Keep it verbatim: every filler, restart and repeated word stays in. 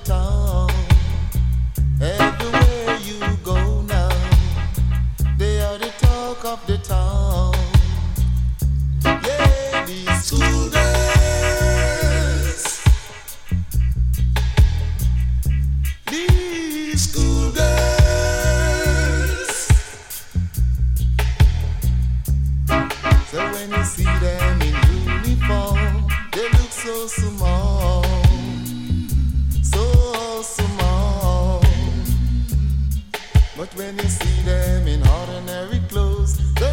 town. Everywhere you go now, they are the talk of the town. Yeah, these school girls, these school girls. So when you see them in uniform, they look so small, so small. But when you see them in ordinary clothes, they